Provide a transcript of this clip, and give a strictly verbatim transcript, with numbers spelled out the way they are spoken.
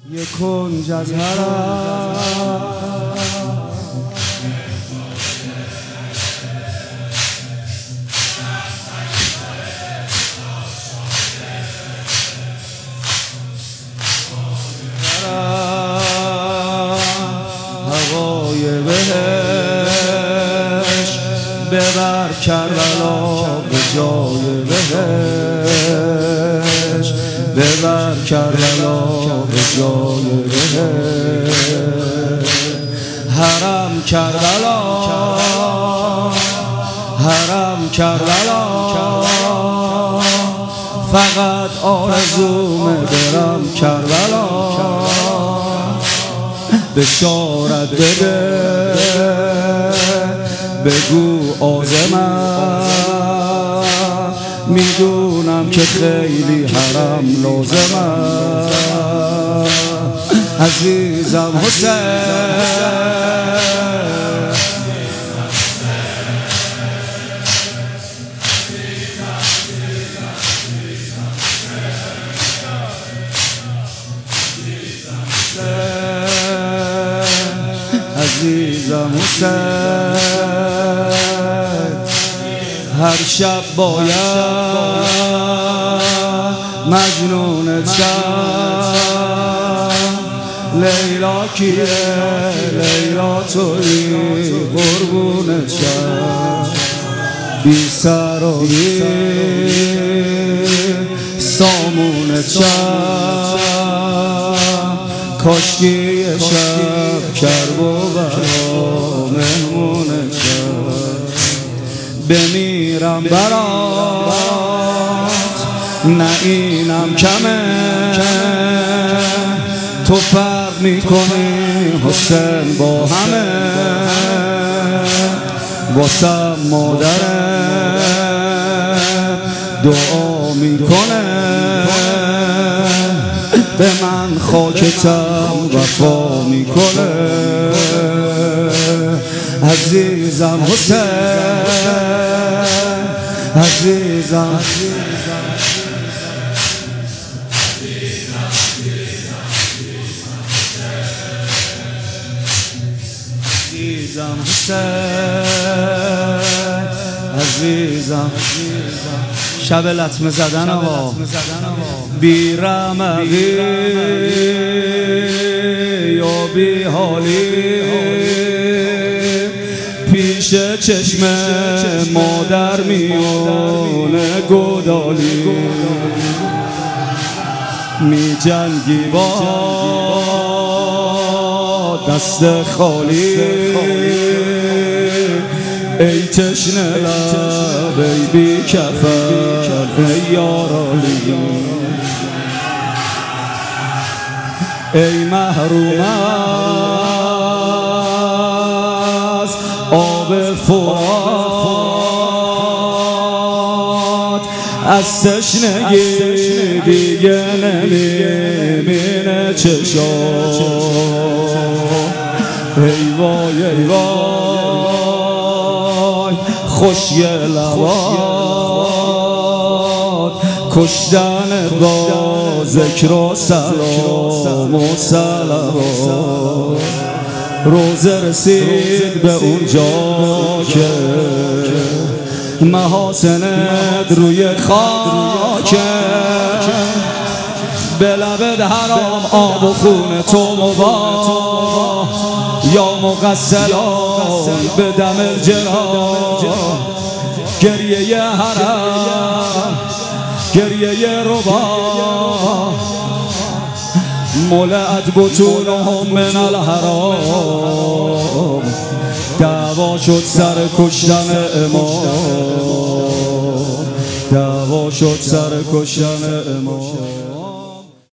یه کنج از حرم هوای بهش ببر کربلا به جای بهش ببر کربلا به جای بهش حرم کربلا حرم کربلا فقط آرزومه برم کربلا بشارت بده بگو عازمم میدونم که خیلی حرم لازمم عزیزم حسین عزیزم حسین هر شب باید مجنون شم لیلا کیه لیلا توی قربون شم بی سر و بی سامون شم کاشکی شب کرب و برا مهمون شب بمیرم برات نه اینم کمه تو فرق میکنی حسین با همه واسم مادرت دعا میکنه به من خاکتم وفا میکنه عزیزم حسین عزیزم عزیزم حسین عزیزم شب لطمه زدن ها بی رمقی یا بی حالی پیش چشم مادر میونه گودالی می جنگی با دست خالی ای تشنه لب ای بی کفر ای یارالی ای محروم از آب فرات از تشنگی دیگه نمیبینه چشام ای وای ای وای خوشی لبات کشتن با ذکر و سلام و صلوات روزه رسید به اونجا که محاسنت روی خاک به لبت حرام آب و خون تو مباح یا مغسلان به دم الجراح گریه حرم گریه ربا ملعت بطونهم من الحرام دعوا شد سر کشتن امام دعوا شد سر کشتن امام